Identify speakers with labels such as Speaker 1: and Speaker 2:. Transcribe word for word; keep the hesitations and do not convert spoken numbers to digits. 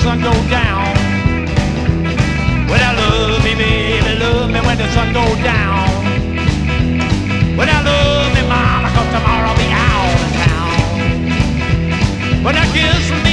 Speaker 1: sun go down. Well, I love me, baby, love me when the sun go down. Well, I love me, mama, 'cause tomorrow I'll be out of town. When I kiss